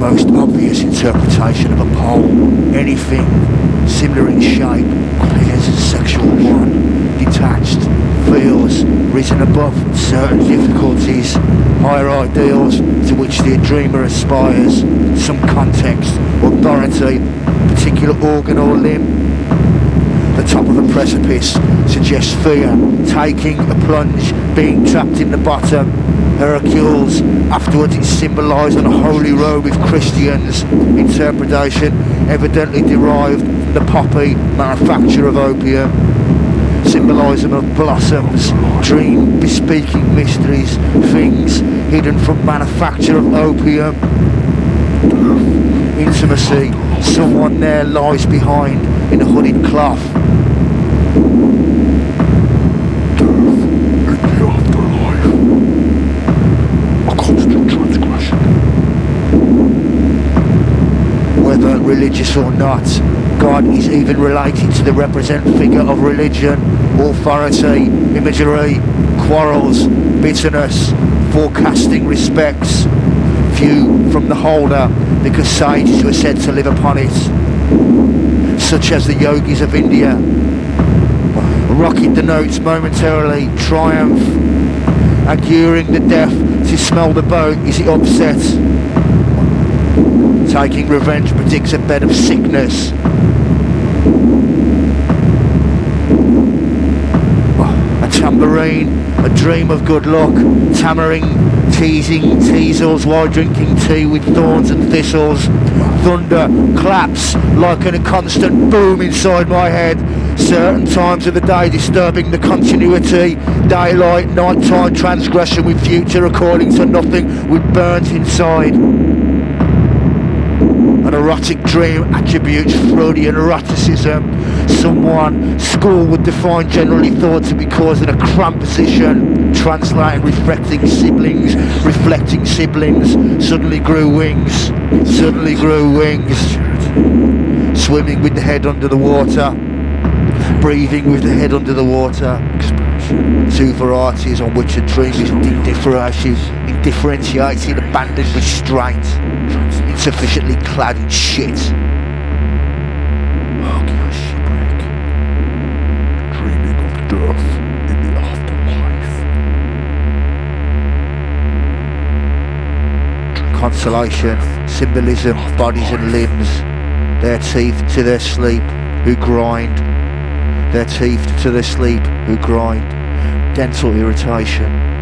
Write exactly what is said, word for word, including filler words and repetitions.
most obvious interpretation of a pole. Anything similar in shape, appears as sexual one, detached, feels risen above certain difficulties, higher ideals to which the dreamer aspires, some context, authority, particular organ or limb. The top of a precipice suggests fear, taking a plunge, being trapped in the bottom. Hercules, afterwards it's symbolised on a holy robe with Christians. Interpretation evidently derived from the poppy manufacture of opium. Symbolism of blossoms, dream bespeaking mysteries, things hidden from manufacture of opium. Intimacy, someone there lies behind in a hooded cloth. Whether religious or not, God is even related to the represent figure of religion, authority, imagery, quarrels, bitterness, forecasting respects, view from the holder, because sages were said to live upon it, such as the yogis of India. Rocket denotes momentarily triumph, auguring the deaf to smell the boat is it upset. Taking revenge predicts a bed of sickness. A tambourine, a dream of good luck. Tammering, teasing teasels while drinking tea with thorns and thistles. Thunder claps like a constant boom inside my head. Certain times of the day disturbing the continuity. Daylight, nighttime transgression with future according to nothing with burnt inside. An erotic dream attributes Freudian eroticism. Someone school would define generally thought to be caused in a cramped position, translating reflecting siblings, reflecting siblings, suddenly grew wings, suddenly grew wings, swimming with the head under the water, breathing with the head under the water. Two varieties on which a dream is indifferentiated, indifferentiated, abandoned restraint, insufficiently clad in shit. Hercules shipwreck, dreaming of death in the afterlife. Consolation, symbolism, bodies and limbs, their teeth to their sleep, who grind, their teeth to their sleep, who grind, dental irritation.